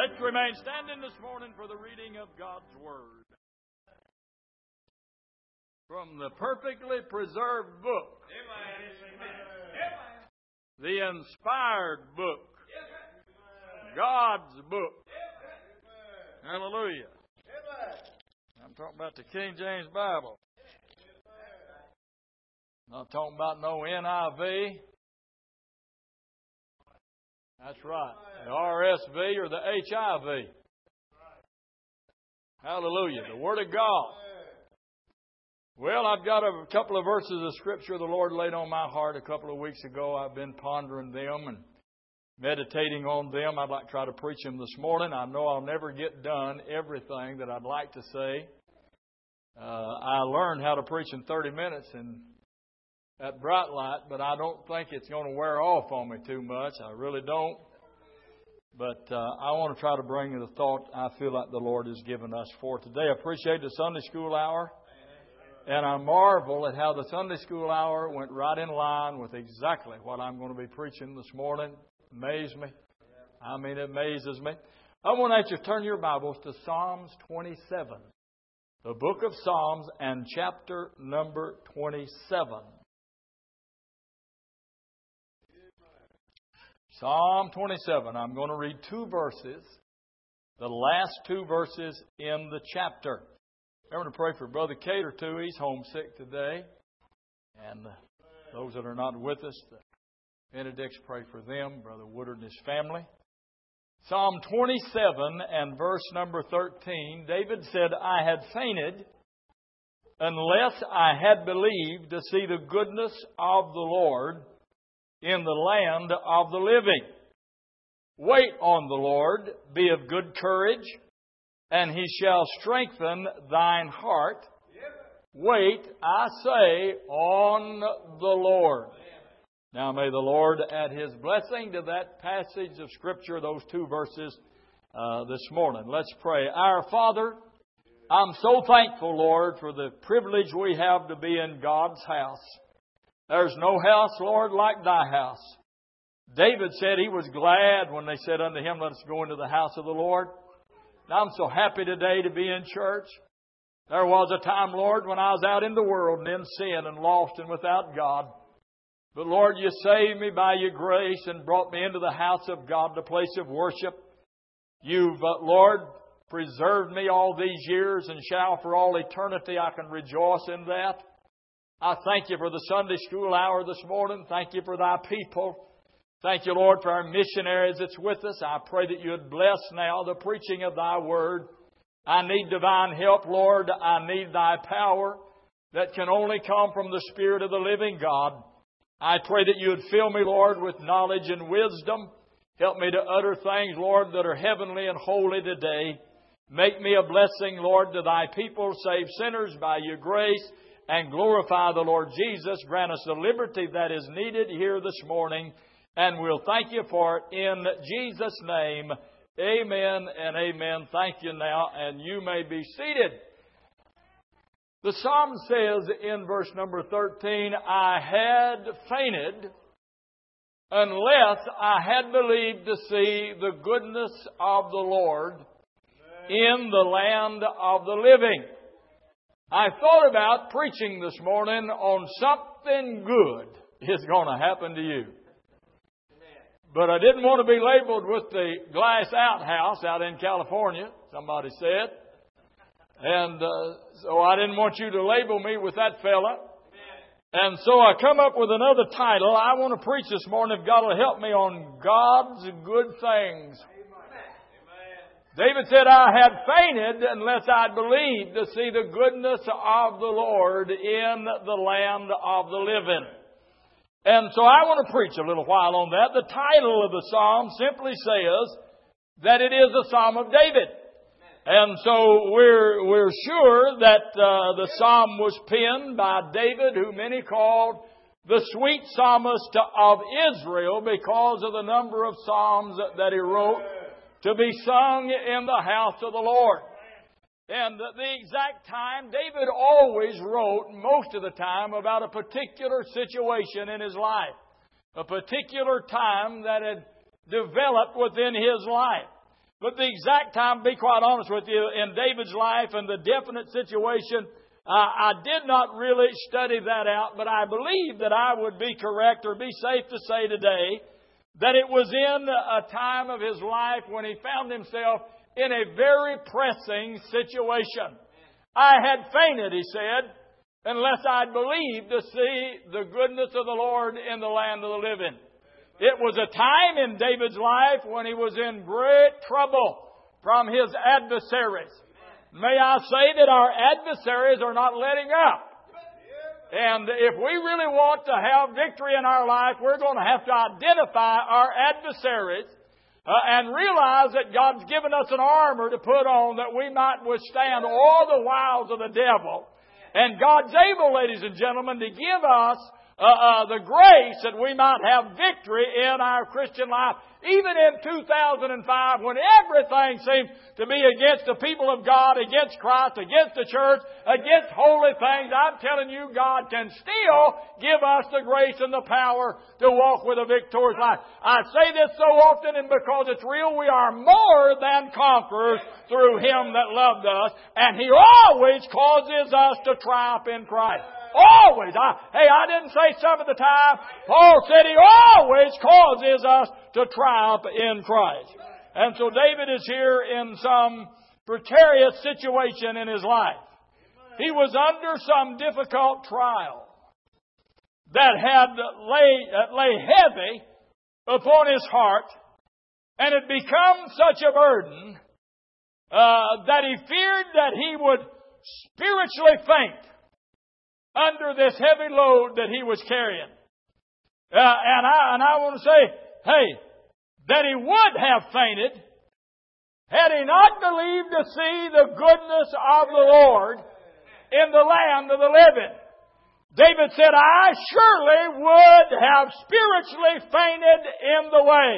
Let's remain standing this morning for the reading of God's Word. From the perfectly preserved book, the inspired book, God's book. Hallelujah. I'm talking about the King James Bible. Not talking about no NIV. That's right. The RSV or the HIV. Hallelujah. The Word of God. Well, I've got a couple of verses of Scripture the Lord laid on my heart a couple of weeks ago. I've been pondering them and meditating on them. I'd like to try to preach them this morning. I know I'll never get done everything that I'd like to say. I learned how to preach in 30 minutes at Bright Light, but I don't think it's going to wear off on me too much. I really don't. But I want to try to bring you the thought I feel like the Lord has given us for today. I appreciate the Sunday school hour. And I marvel at how the Sunday school hour went right in line with exactly what I'm going to be preaching this morning. Amazed me. I mean, it amazes me. I want you to turn your Bibles to Psalms 27. The book of Psalms and chapter number 27. Psalm 27. I'm going to read two verses. The last two verses in the chapter. Remember to pray for Brother Cater too. He's homesick today. And those that are not with us, the Benedicts, pray for them. Brother Woodard and his family. Psalm 27 and verse number 13. David said, I had fainted unless I had believed to see the goodness of the Lord in the land of the living. Wait on the Lord, be of good courage, and He shall strengthen thine heart. Wait, I say, on the Lord. Now may the Lord add His blessing to that passage of Scripture, those two verses this morning. Let's pray. Our Father, I'm so thankful, Lord, for the privilege we have to be in God's house. There's no house, Lord, like Thy house. David said he was glad when they said unto him, let us go into the house of the Lord. Now, I'm so happy today to be in church. There was a time, Lord, when I was out in the world and in sin and lost and without God. But, Lord, You saved me by Your grace and brought me into the house of God, the place of worship. You've, Lord, preserved me all these years and shall for all eternity I can rejoice in that. I thank You for the Sunday school hour this morning. Thank You for Thy people. Thank You, Lord, for our missionaries that's with us. I pray that You would bless now the preaching of Thy Word. I need divine help, Lord. I need Thy power that can only come from the Spirit of the living God. I pray that You would fill me, Lord, with knowledge and wisdom. Help me to utter things, Lord, that are heavenly and holy today. Make me a blessing, Lord, to Thy people. Save sinners by Your grace and glorify the Lord Jesus. Grant us the liberty that is needed here this morning. And we'll thank You for it in Jesus' name. Amen and amen. Thank you now, and you may be seated. The Psalm says in verse number 13, I had fainted unless I had believed to see the goodness of the Lord in the land of the living. I thought about preaching this morning on something good is going to happen to you. But I didn't want to be labeled with the glass outhouse out in California, somebody said. And so I didn't want you to label me with that fella. And so I come up with another title. I want to preach this morning, if God will help me, on God's good things. David said, I had fainted unless I believed to see the goodness of the Lord in the land of the living. And so I want to preach a little while on that. The title of the psalm simply says that it is a psalm of David. And so we're sure that the psalm was penned by David, who many called the sweet psalmist of Israel because of the number of psalms that he wrote to be sung in the house of the Lord. And the exact time, David always wrote, most of the time, about a particular situation in his life. A particular time that had developed within his life. But the exact time, to be quite honest with you, in David's life and the definite situation, I did not really study that out, but I believe that I would be correct or be safe to say today that it was in a time of his life when he found himself in a very pressing situation. I had fainted, he said, unless I'd believed to see the goodness of the Lord in the land of the living. It was a time in David's life when he was in great trouble from his adversaries. May I say that our adversaries are not letting up. And if we really want to have victory in our life, we're going to have to identify our adversaries and realize that God's given us an armor to put on that we might withstand all the wiles of the devil. And God's able, ladies and gentlemen, to give us the grace that we might have victory in our Christian life. Even in 2005, when everything seemed to be against the people of God, against Christ, against the church, against holy things, I'm telling you, God can still give us the grace and the power to walk with a victorious life. I say this so often, and because it's real, we are more than conquerors through Him that loved us, and He always causes us to triumph in Christ. Always. I didn't say some of the time. Paul said He always causes us to triumph in Christ. And so David is here in some precarious situation in his life. He was under some difficult trial that had lay heavy upon his heart, and had become such a burden that he feared that he would spiritually faint under this heavy load that he was carrying. And I want to say, that he would have fainted had he not believed to see the goodness of the Lord in the land of the living. David said, I surely would have spiritually fainted in the way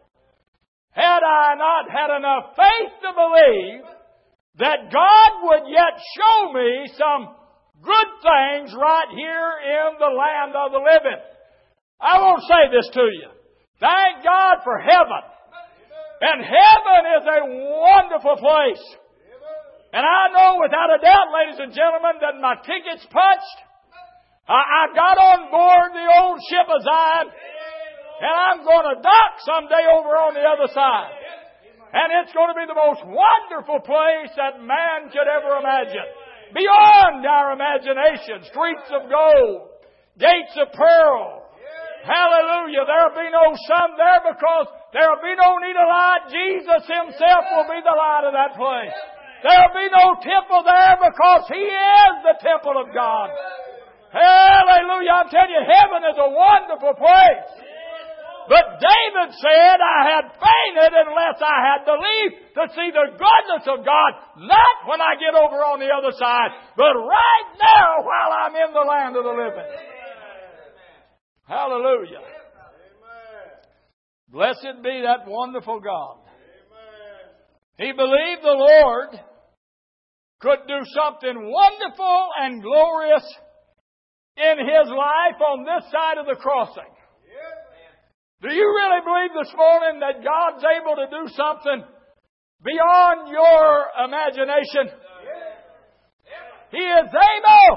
had I not had enough faith to believe that God would yet show me some good things right here in the land of the living. I want to say this to you. Thank God for heaven. And heaven is a wonderful place. And I know without a doubt, ladies and gentlemen, that my ticket's punched. I got on board the old ship of Zion, and I'm going to dock someday over on the other side. And it's going to be the most wonderful place that man could ever imagine. Beyond our imagination. Streets of gold. Gates of pearl. Hallelujah. There'll be no sun there because there'll be no need of light. Jesus Himself will be the light of that place. There'll be no temple there because He is the temple of God. Hallelujah. I'm telling you, heaven is a wonderful place. But David said, I had fainted unless I had believed to see the goodness of God, not when I get over on the other side, but right now while I'm in the land of the living. Hallelujah. Blessed be that wonderful God. He believed the Lord could do something wonderful and glorious in his life on this side of the crossing. Do you really believe this morning that God's able to do something beyond your imagination? He is able.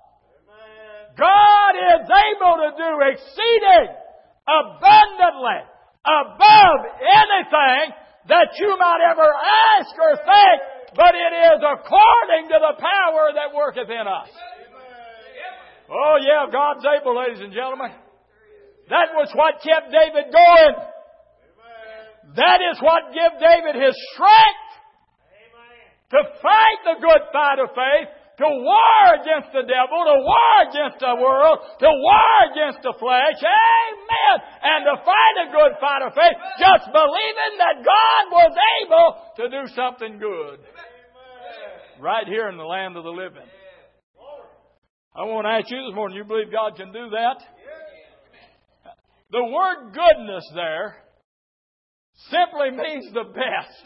God is able to do exceeding abundantly above anything that you might ever ask or think, but it is according to the power that worketh in us. Oh yeah, God's able, ladies and gentlemen. That was what kept David going. That is what gave David his strength to fight the good fight of faith, to war against the devil, to war against the world, to war against the flesh. Amen. And to fight a good fight of faith, just believing that God was able to do something good. Right here in the land of the living. I want to ask you this morning, you believe God can do that? The word goodness there simply means the best.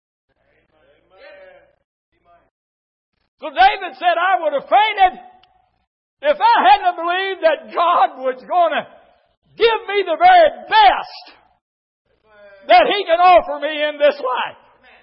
So David said, I would have fainted if I hadn't believed that God was going to give me the very best that He can offer me in this life.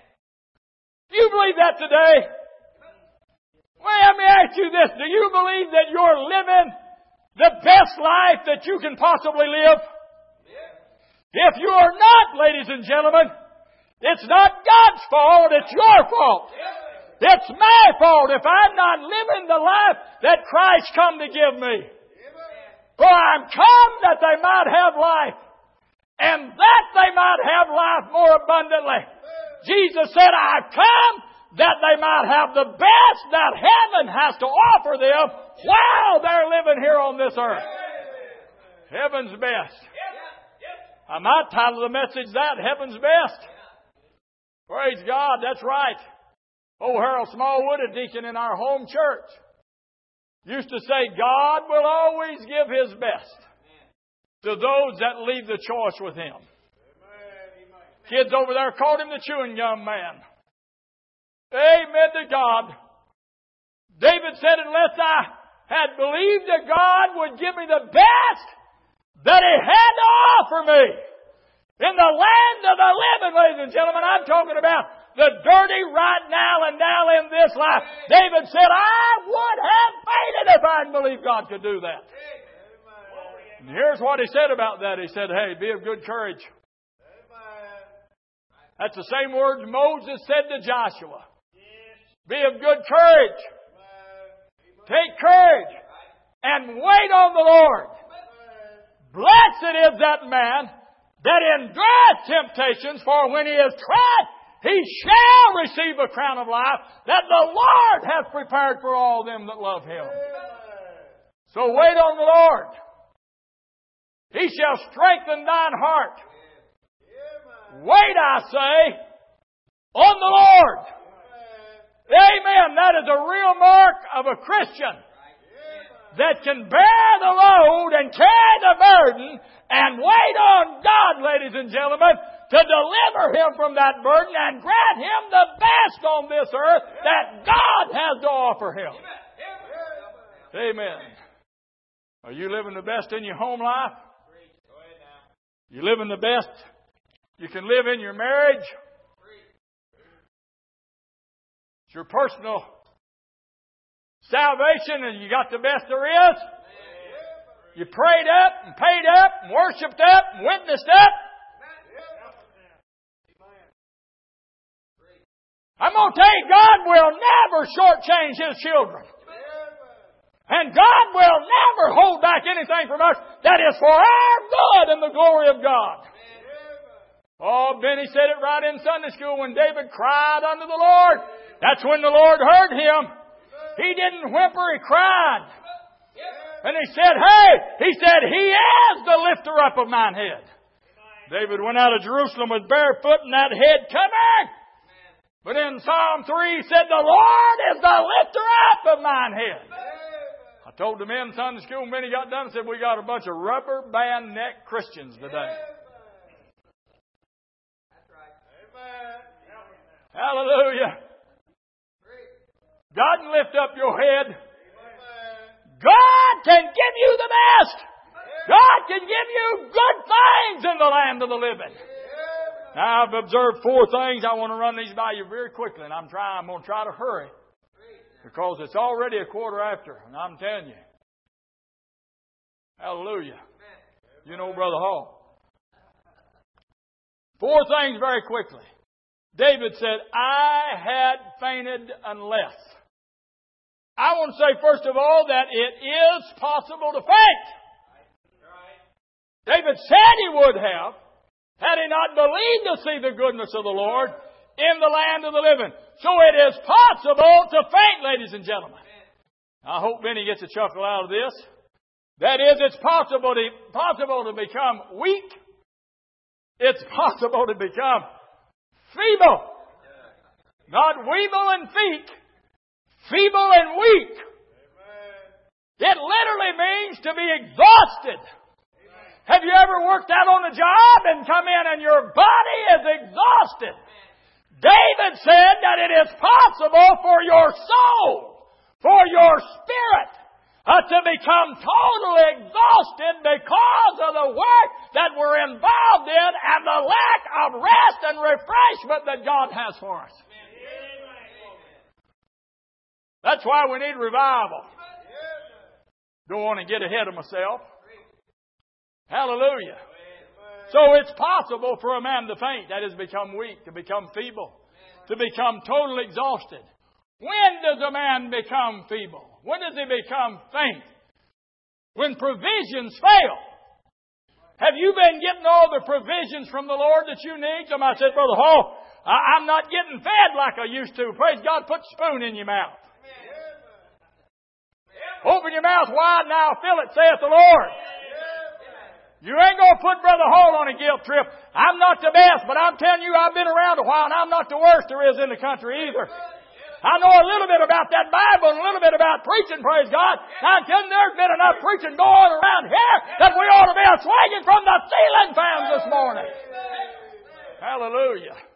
believe that today? Well, let me ask you this. Do you believe that you're living the best life that you can possibly live? If you are not, ladies and gentlemen, it's not God's fault, it's your fault. It's my fault if I'm not living the life that Christ come to give me. For I'm come that they might have life, and that they might have life more abundantly. Jesus said, I've come that they might have the best that heaven has to offer them while they're living here on this earth. Heaven's best. I might title the message that, Heaven's Best. Praise God, that's right. Old Harold Smallwood, a deacon in our home church, used to say, God will always give His best to those that leave the choice with Him. Kids over there called him the chewing gum man. Amen to God. David said, unless I had believed that God would give me the best that He had to offer me in the land of the living, ladies and gentlemen, I'm talking about the dirty right now and now in this life. David said, I would have fainted if I hadn't believed God could do that. And here's what he said about that. He said, hey, be of good courage. That's the same words Moses said to Joshua. Be of good courage. Take courage and wait on the Lord. Blessed is that man that endureth temptations, for when he is tried, he shall receive a crown of life that the Lord hath prepared for all them that love Him. So wait on the Lord. He shall strengthen thine heart. Wait, I say, on the Lord. Amen. That is a real mark of a Christian that can bear the load and carry the burden and wait on God, ladies and gentlemen, to deliver him from that burden and grant him the best on this earth that God has to offer him. Amen. Are you living the best in your home life? You living the best you can live in your marriage? It's your personal salvation and you got the best there is. You prayed up and paid up and worshipped up and witnessed up. I'm going to tell you, God will never shortchange His children. And God will never hold back anything from us that is for our good and the glory of God. Oh, Benny said it right in Sunday school when David cried unto the Lord. That's when the Lord heard him. He didn't whimper, he cried. And he said, He is the lifter up of mine head. David went out of Jerusalem with barefoot and that head covered. But in Psalm 3 he said, the Lord is the lifter up of mine head. I told the men in Sunday school when he got done, I said, we got a bunch of rubber band neck Christians today. Hallelujah. God can lift up your head. God can give you the best. God can give you good things in the land of the living. Now, I've observed 4 things. I want to run these by you very quickly, and I'm going to try to hurry because it's already 1:15, and I'm telling you. Hallelujah. You know Brother Hall. 4 things very quickly. David said, I had fainted unless. I want to say, first of all, that it is possible to faint. David said he would have, had he not believed to see the goodness of the Lord in the land of the living. So it is possible to faint, ladies and gentlemen. I hope Benny gets a chuckle out of this. That is, it's possible to become weak. It's possible to become feeble. Not weeble and feet. Feeble and weak. It literally means to be exhausted. Have you ever worked out on a job and come in and your body is exhausted? David said that it is possible for your soul, for your spirit, to become totally exhausted because of the work that we're involved in and the lack of rest and refreshment that God has for us. That's why we need revival. Don't want to get ahead of myself. Hallelujah. So it's possible for a man to faint, that is, become weak, to become feeble, to become totally exhausted. When does a man become feeble? When does he become faint? When provisions fail. Have you been getting all the provisions from the Lord that you need? Somebody said, Brother Hall, I'm not getting fed like I used to. Praise God, put the spoon in your mouth. Open your mouth wide now, fill it, saith the Lord. You ain't going to put Brother Hall on a guilt trip. I'm not the best, but I'm telling you, I've been around a while, and I'm not the worst there is in the country either. I know a little bit about that Bible and a little bit about preaching, praise God. I'm telling you, there's been enough preaching going around here that we ought to be swinging from the ceiling fans this morning. Hallelujah.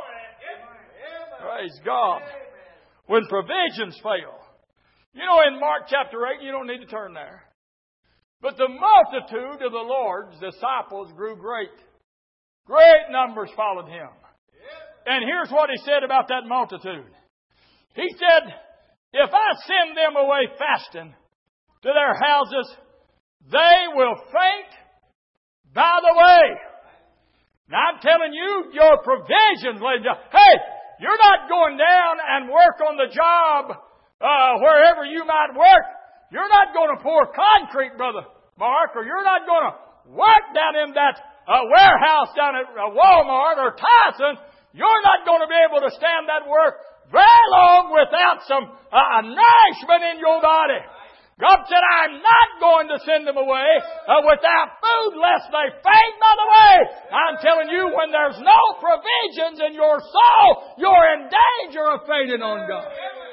Praise God. When provisions fail. You know, in Mark chapter 8, you don't need to turn there. But the multitude of the Lord's disciples grew great. Great numbers followed Him. And here's what He said about that multitude. He said, if I send them away fasting to their houses, they will faint by the way. Now I'm telling you, your provisions, ladies and gentlemen. Hey, you're not going down and work on the job wherever you might work. You're not going to pour concrete, Brother Mark, or you're not going to work down in that warehouse down at Walmart or Tyson. You're not going to be able to stand that work very long without some nourishment in your body. God said, I'm not going to send them away without food lest they faint by the way. I'm telling you, when there's no provisions in your soul, you're in danger of fainting on God.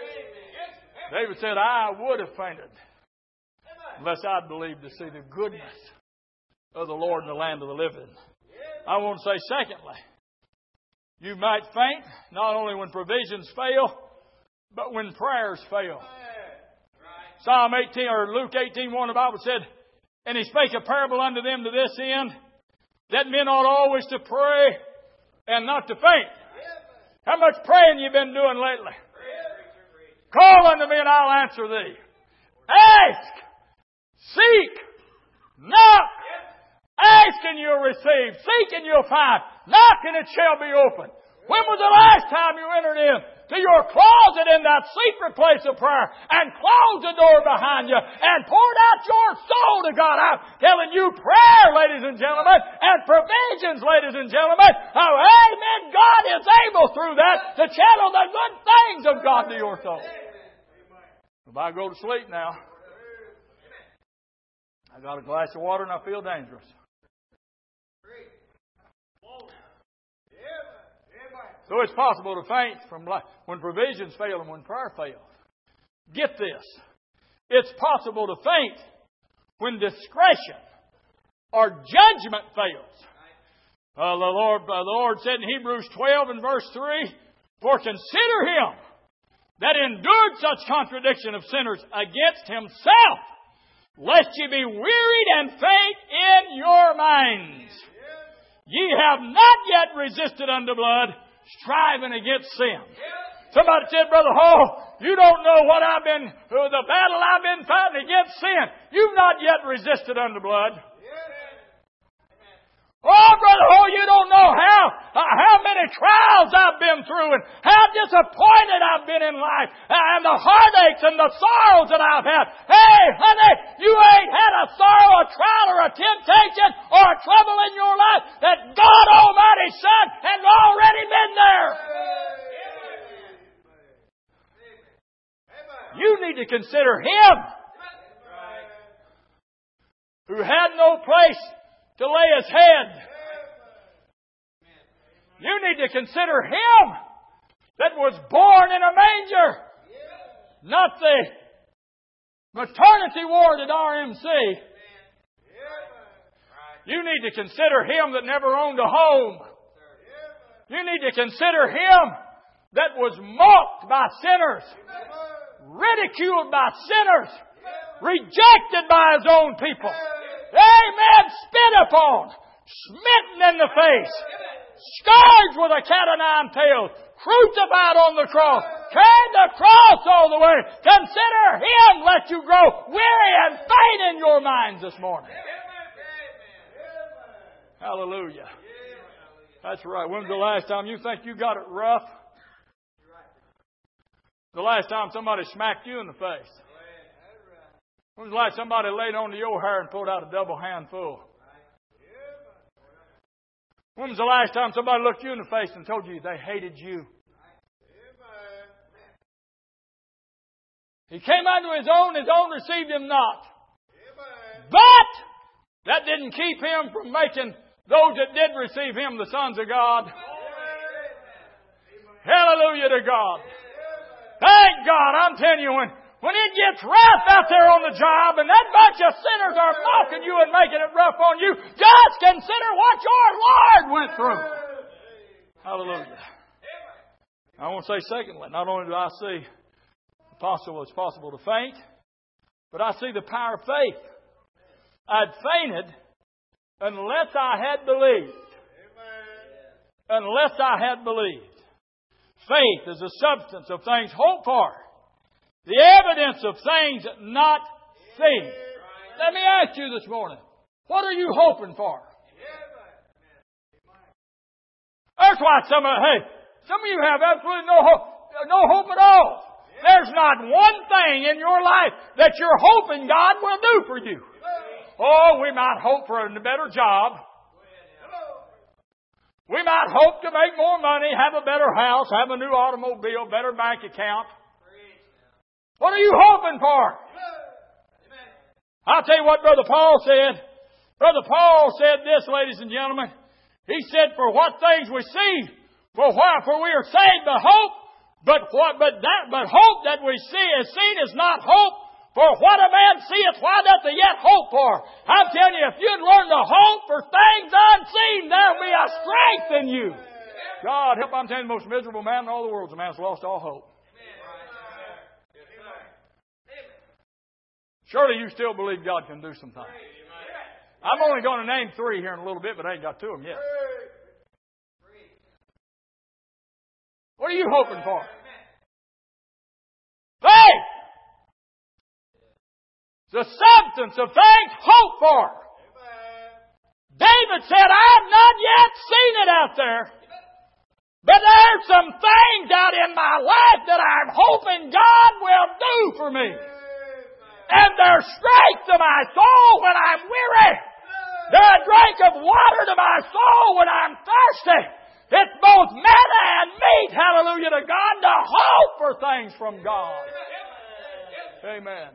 David said, I would have fainted unless I'd believed to see the goodness of the Lord in the land of the living. I want to say, secondly, you might faint not only when provisions fail, but when prayers fail. Psalm 18 or Luke 18:1, the Bible said, and He spake a parable unto them to this end, that men ought always to pray and not to faint. How much praying you been doing lately? Call unto me and I'll answer thee. Ask, seek, knock. Ask and you'll receive. Seek and you'll find. Knock and it shall be open. When was the last time you entered in to your closet in that secret place of prayer and closed the door behind you and poured out your soul to God? I'm telling you, prayer, ladies and gentlemen, and provisions, ladies and gentlemen. Oh, amen. God is able through that to channel the good things of God to your soul. If I go to sleep now, I got a glass of water and I feel dangerous. So it's possible to faint from when provisions fail and when prayer fails. Get this. It's possible to faint when discretion or judgment fails. The Lord said in Hebrews 12 and verse 3, for consider Him that endured such contradiction of sinners against Himself, lest ye be wearied and faint in your minds. Ye have not yet resisted unto blood, striving against sin. Somebody said, Brother Hall, you don't know the battle I've been fighting against sin. You've not yet resisted unto blood. Oh, Brother Hall, you don't know how many trials I've been through and how disappointed I've been in life and the heartaches and the sorrows that I've had. Hey, honey, you ain't had a sorrow, a trial, or a temptation or a trouble in your life that God Almighty Son has already been there. You need to consider Him who had no place to lay His head. You need to consider Him that was born in a manger, not the maternity ward at RMC. You need to consider Him that never owned a home. You need to consider Him that was mocked by sinners, ridiculed by sinners, rejected by His own people. Amen. Spit upon, smitten in the face, scourged with a cat o' nine tails, crucified on the cross, carried the cross all the way. Consider Him let you grow weary and faint in your minds this morning. Hallelujah. That's right. When's the last time you think you got it rough? The last time somebody smacked you in the face? When's the last time somebody laid onto your hair and pulled out a double handful? When was the last time somebody looked you in the face and told you they hated you? He came unto His own received Him not. But that didn't keep Him from making those that did receive Him the sons of God. Hallelujah to God. Thank God. I'm telling you, when it gets rough out there on the job and that bunch of sinners are mocking you and making it rough on you, just consider what your Lord went through. Hallelujah. I want to say secondly, not only do I see it's possible to faint, but I see the power of faith. I'd fainted unless I had believed. Unless I had believed. Faith is the substance of things hoped for, the evidence of things not seen. Let me ask you this morning, what are you hoping for? That's why some of you have absolutely no hope at all. There's not one thing in your life that you're hoping God will do for you. Oh, we might hope for a better job. We might hope to make more money, have a better house, have a new automobile, better bank account. What are you hoping for? I'll tell you what Brother Paul said. Brother Paul said this, ladies and gentlemen. He said, for what things we see, for we are saved by hope, but hope that we see is seen is not hope. For what a man seeth, why doth he yet hope for? I'm telling you, if you'd learn to hope for things unseen, there'll be a strength in you. God help, I'm telling you, the most miserable man in all the world is a man who's lost all hope. Surely you still believe God can do some things. I'm only going to name 3 here in a little bit, but I ain't got 2 of them yet. What are you hoping for? Faith! The substance of things hoped for. David said, I have not yet seen it out there, but there's some things out in my life that I'm hoping God will do for me. And there's strength to my soul when I'm weary. They're a drink of water to my soul when I'm thirsty. It's both manna and meat, hallelujah to God, to hope for things from God. Amen.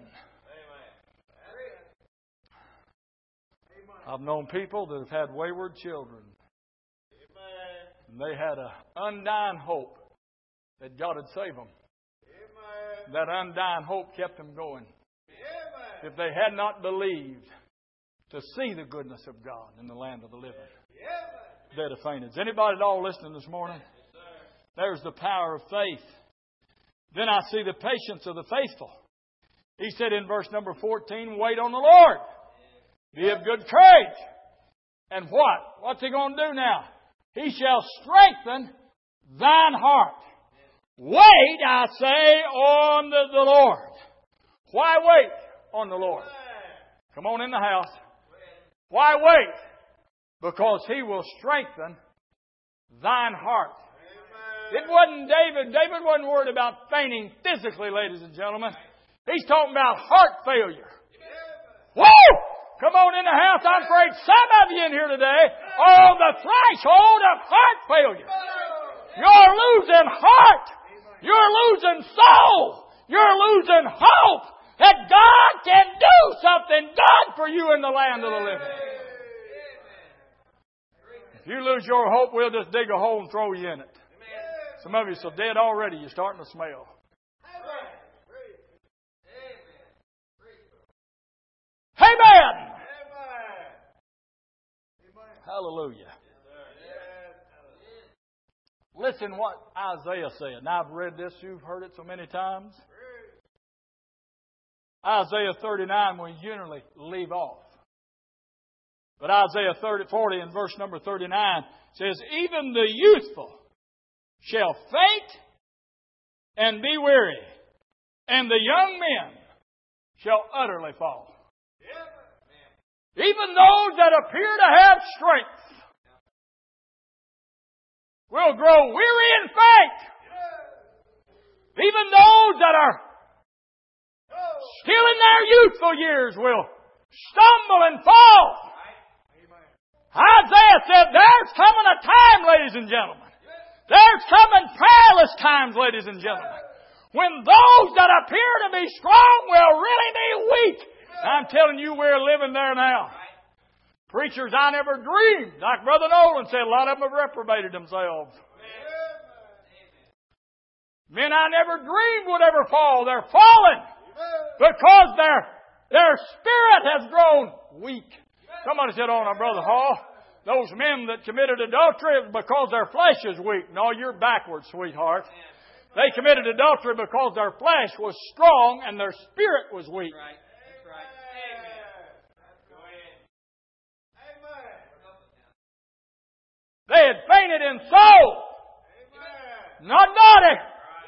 I've known people that have had wayward children. And they had an undying hope that God would save them. That undying hope kept them going. If they had not believed to see the goodness of God in the land of the living, they'd have fainted. Is anybody at all listening this morning? There's the power of faith. Then I see the patience of the faithful. He said in verse number 14, wait on the Lord. Be of good courage. And what? What's He going to do now? He shall strengthen thine heart. Wait, I say, on the Lord. Why wait on the Lord? Come on in the house. Why wait? Because He will strengthen thine heart. It wasn't David. David wasn't worried about fainting physically, ladies and gentlemen. He's talking about heart failure. Woo! Come on in the house. I'm afraid some of you in here today are on the threshold of heart failure. You're losing heart. You're losing soul. You're losing hope that God can do something good for you in the land of the living. If you lose your hope, we'll just dig a hole and throw you in it. Some of you are so dead already, you're starting to smell. Amen. Hallelujah. Listen what Isaiah said. Now I've read this, you've heard it so many times. Isaiah 39 we generally leave off. But Isaiah 40 and verse number 39 says, even the youthful shall faint and be weary, and the young men shall utterly fall. Even those that appear to have strength will grow weary and faint. Even those that are still in their youthful years will stumble and fall. Isaiah said, there's coming a time, ladies and gentlemen. There's coming perilous times, ladies and gentlemen, when those that appear to be strong will really be weak. I'm telling you, we're living there now. Preachers I never dreamed, like Brother Nolan said, a lot of them have reprobated themselves. Men I never dreamed would ever fall. They're falling because their spirit has grown weak. Somebody said, oh, now, Brother Hall, those men that committed adultery is because their flesh is weak. No, you're backwards, sweetheart. They committed adultery because their flesh was strong and their spirit was weak. That's right. Amen. They had fainted in soul, not body.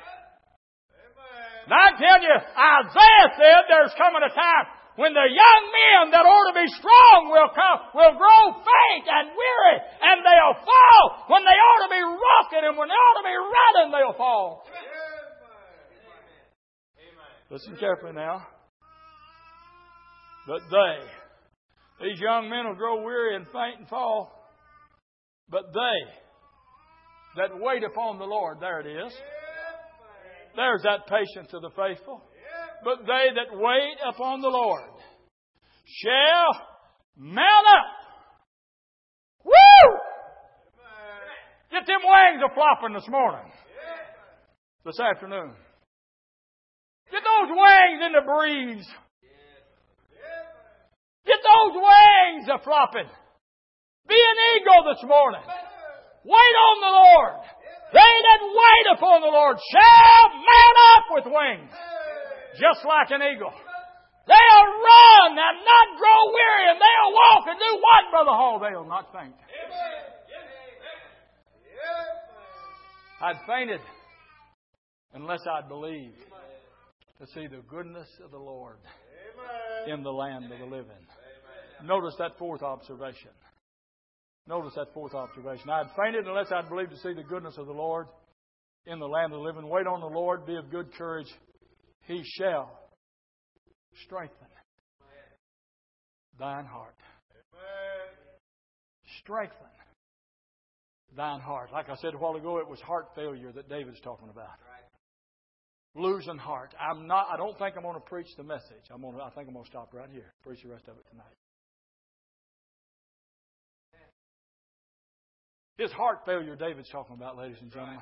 And I tell you, Isaiah said there's coming a time when the young men that ought to be strong will grow faint and weary, and they'll fall. When they ought to be rocking and when they ought to be running, they'll fall. Listen carefully now. But these young men will grow weary and faint and fall. But they that wait upon the Lord, there it is. There's that patience of the faithful. But they that wait upon the Lord shall mount up. Woo! Get them wings a-flopping this morning. This afternoon. Get those wings in the breeze. Get those wings a-flopping. Be an eagle this morning. Wait on the Lord. They that wait upon the Lord shall mount up with wings. Just like an eagle. They'll run and not grow weary, and they'll walk and do what, Brother Hall? They'll not faint. I'd fainted unless I'd believed to see the goodness of the Lord in the land of the living. Notice that fourth observation. I'd fainted unless I'd believed to see the goodness of the Lord in the land of the living. Wait on the Lord, be of good courage. He shall strengthen thine heart. Strengthen thine heart. Like I said a while ago, it was heart failure that David's talking about. Losing heart. I don't think I'm going to preach the message. I think I'm going to stop right here. Preach the rest of it tonight. His heart failure David's talking about, ladies and gentlemen.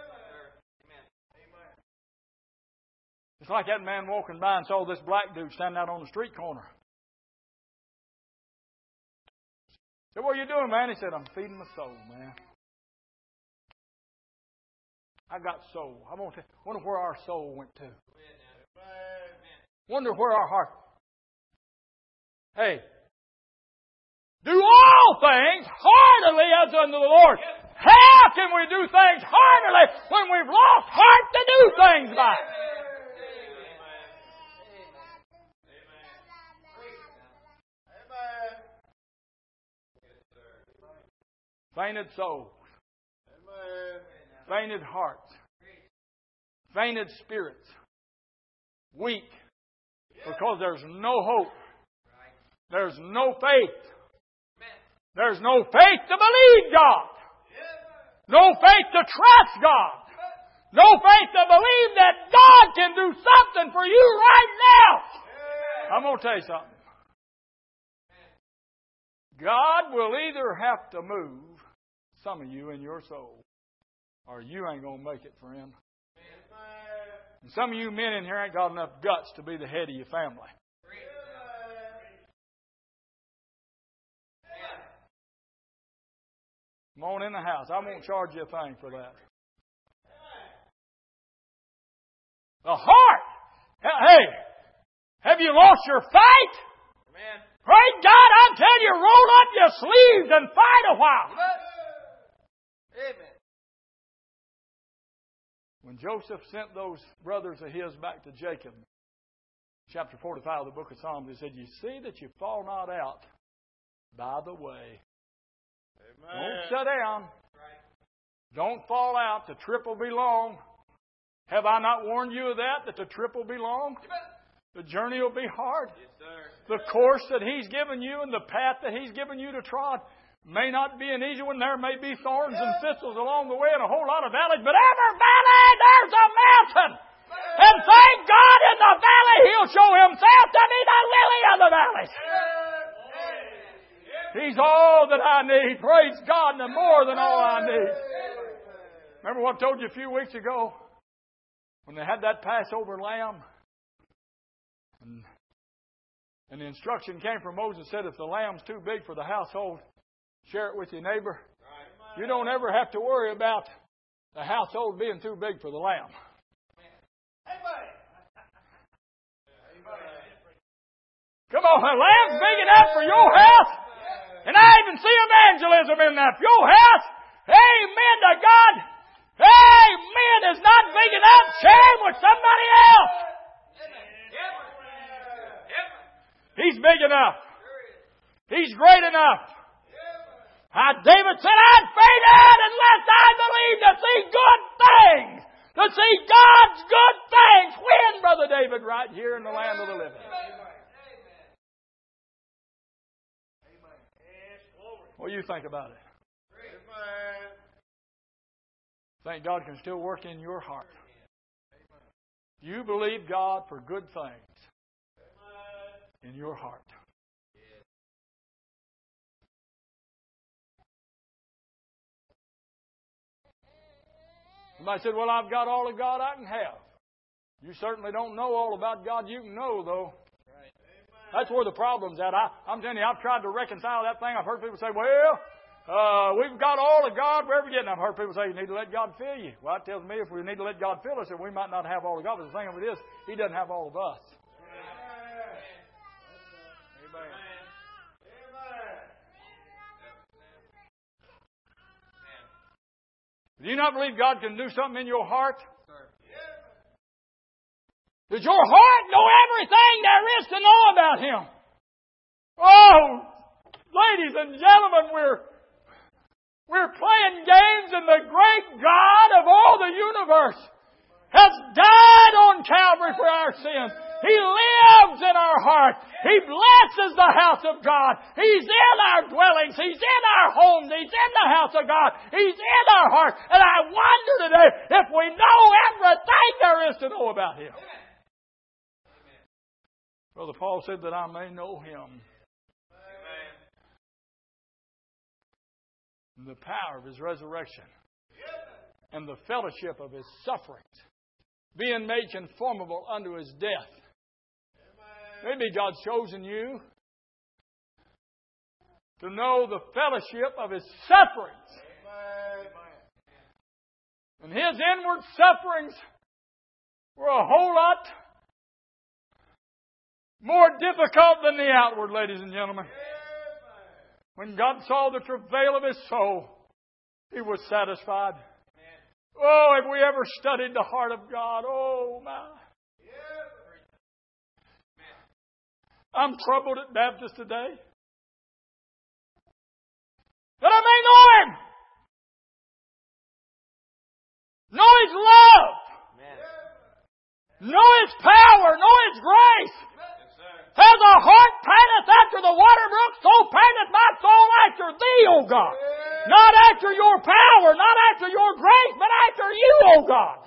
It's like that man walking by and saw this black dude standing out on the street corner. Said, what are you doing, man? He said, I'm feeding my soul, man. I got soul. I wonder where our soul went to. Wonder where our heart. Hey. Do all things heartily as unto the Lord. How can we do things heartily when we've lost heart to do things by? Fainted souls. Fainted hearts. Fainted spirits. Weak. Because there's no hope. There's no faith. There's no faith to believe God. No faith to trust God. No faith to believe that God can do something for you right now. I'm going to tell you something. God will either have to move some of you in your soul, or you ain't going to make it, friend. And some of you men in here ain't got enough guts to be the head of your family. Come on in the house. I won't charge you a thing for that. The heart. Hey, have you lost your fight? Amen. Praise God, I'm telling you, roll up your sleeves and fight a while. Amen. When Joseph sent those brothers of his back to Jacob, chapter 45 of the book of Psalms, he said, you see that you fall not out by the way. Amen. Don't sit down. Don't fall out. The trip will be long. Have I not warned you of that the trip will be long? The journey will be hard. Yes, sir. The course that He's given you and the path that He's given you to trod may not be an easy one. There may be thorns and thistles along the way and a whole lot of valleys, but every valley, there's a mountain. And thank God in the valley He'll show Himself to be the lily of the valleys. He's all that I need. Praise God, and more than all I need. Remember what I told you a few weeks ago? When they had that Passover lamb, and the instruction came from Moses, said if the lamb's too big for the household, share it with your neighbor. You don't ever have to worry about the household being too big for the lamb. Come on, the lamb's big enough for your house. And I even see evangelism in that. Your house, amen to God. Amen is not big enough. Share him with somebody else. He's big enough. He's great enough. David said, I'd fainted unless I believed to see good things. To see God's good things. When, Brother David? Right here in the land of the living. What do you think about it? Think God can still work in your heart. Do you believe God for good things in your heart? Somebody said, well, I've got all of God I can have. You certainly don't know all about God you can know, though. That's where the problem's at. I'm telling you, I've tried to reconcile that thing. I've heard people say, well, we've got all of God we're ever getting. I've heard people say, you need to let God fill you. Well, that tells me if we need to let God fill us, then we might not have all of God. But the thing of it is, He doesn't have all of us. Amen. Do you not believe God can do something in your heart? Does your heart know everything there is to know about Him? Oh, ladies and gentlemen, we're playing games, and the great God of all the universe has died on Calvary for our sins. He lives in our hearts. He blesses the house of God. He's in our dwellings. He's in our homes. He's in the house of God. He's in our hearts. And I wonder today if we know everything there is to know about Him. Brother Paul said that I may know Him. And the power of His resurrection. And the fellowship of His sufferings. Being made conformable unto His death. Maybe God's chosen you to know the fellowship of His sufferings. And His inward sufferings were a whole lot more difficult than the outward, ladies and gentlemen. When God saw the travail of His soul, He was satisfied. Oh, have we ever studied the heart of God? Oh, my. I'm troubled at Baptist today. That I may know Him. Know His love. Know His power. Know His grace. As a heart panteth after the water brook, so panteth my soul after Thee, O God. Not after your power, not after your grace, but after You, O God.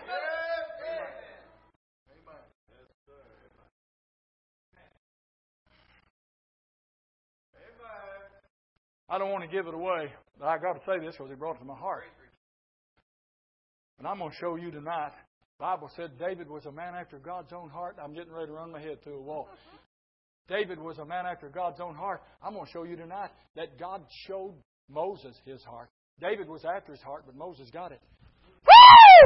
I don't want to give it away, but I got to say this because He brought it to my heart. And I'm going to show you tonight. The Bible said David was a man after God's own heart. I'm getting ready to run my head through a wall. David was a man after God's own heart. I'm going to show you tonight that God showed Moses His heart. David was after his heart, but Moses got it. Woo!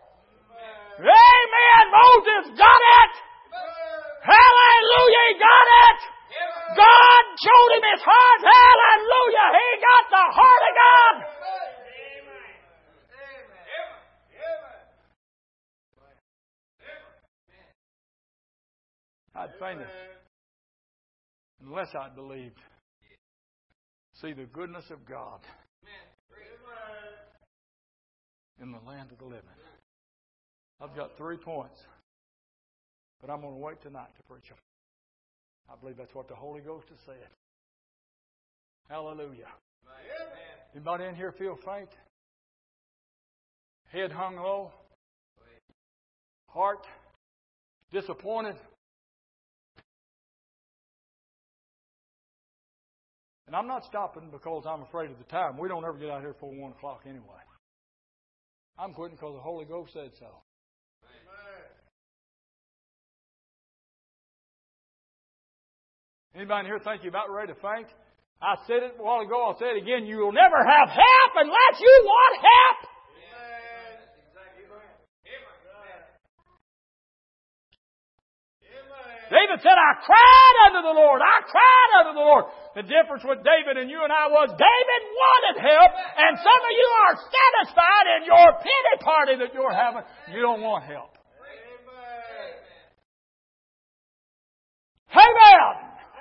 Amen! Moses got it! Hallelujah! He got it! God showed him His heart. Hallelujah! He got the heart of God. I'd fainted unless I'd believed. See the goodness of God in the land of the living. I've got 3 points, but I'm going to wait tonight to preach them. I believe that's what the Holy Ghost has said. Hallelujah. Anybody in here feel faint? Head hung low? Heart disappointed? And I'm not stopping because I'm afraid of the time. We don't ever get out here before 1 o'clock anyway. I'm quitting because the Holy Ghost said so. Anybody in here think you're about ready to faint? I said it a while ago. I'll say it again. You will never have help unless you want help. David said, I cried unto the Lord. I cried unto the Lord. The difference with David and you and I was David wanted help, and some of you are satisfied in your pity party that you're having. You don't want help. Amen.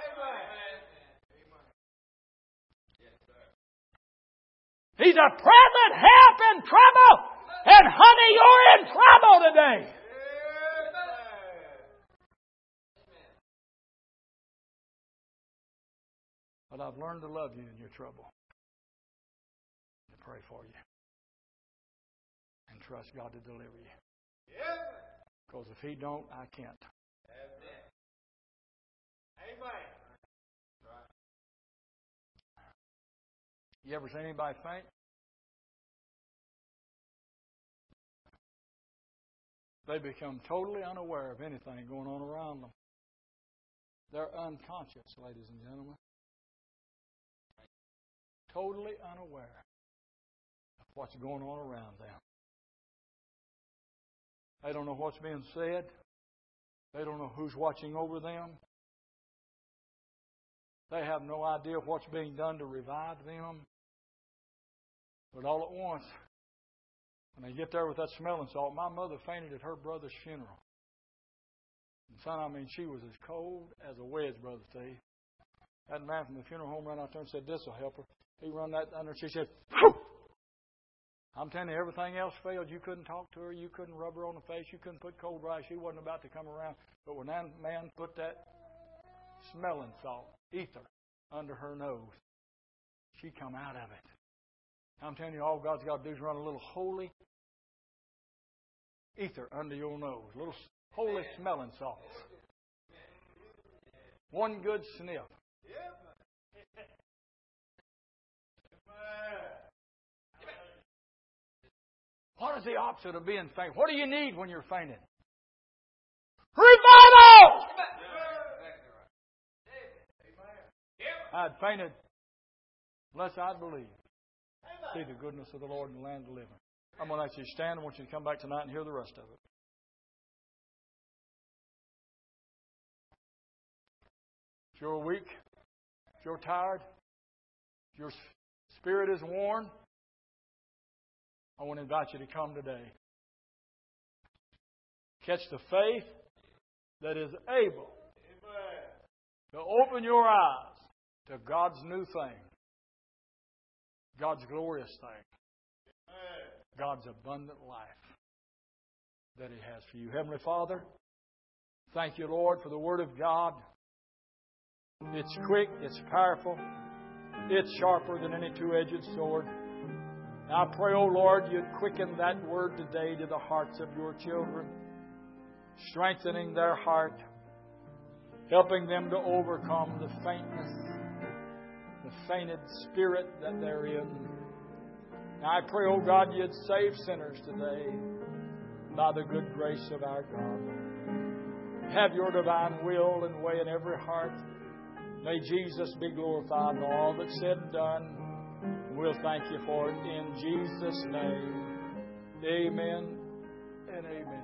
He's a present help in trouble. And honey, you're in trouble today. But I've learned to love you in your trouble. And pray for you. And trust God to deliver you. Because if He don't, I can't. Amen. You ever seen anybody faint? They become totally unaware of anything going on around them. They're unconscious, ladies and gentlemen. Totally unaware of what's going on around them. They don't know what's being said. They don't know who's watching over them. They have no idea what's being done to revive them. But all at once, when they get there with that smelling salt, my mother fainted at her brother's funeral. And son, I mean, she was as cold as a wedge, Brother Steve. That man from the funeral home ran out there and said, this will help her. He run that under. She said, phew! I'm telling you, everything else failed. You couldn't talk to her. You couldn't rub her on the face. You couldn't put cold rice. She wasn't about to come around. But when that man put that smelling salt, ether, under her nose, she come out of it. I'm telling you, all God's got to do is run a little holy ether under your nose. A little holy smelling salts. One good sniff. What is the opposite of being faint? What do you need when you're fainting? Revival! I'd fainted unless I'd believed. See the goodness of the Lord in the land of the living. I'm going to ask you to stand. I want you to come back tonight and hear the rest of it. If you're weak, if you're tired, if your spirit is worn, I want to invite you to come today. Catch the faith that is able to open your eyes to God's new thing. God's glorious thing. God's abundant life that He has for you. Heavenly Father, thank you, Lord, for the Word of God. It's quick, it's powerful, it's sharper than any two-edged sword. I pray, oh Lord, you'd quicken that Word today to the hearts of your children, strengthening their heart, helping them to overcome the faintness, the fainted spirit that they're in. Now I pray, oh God, you'd save sinners today by the good grace of our God. Have your divine will and way in every heart. May Jesus be glorified in all that's said and done. We'll thank you for it in Jesus' name. Amen and amen.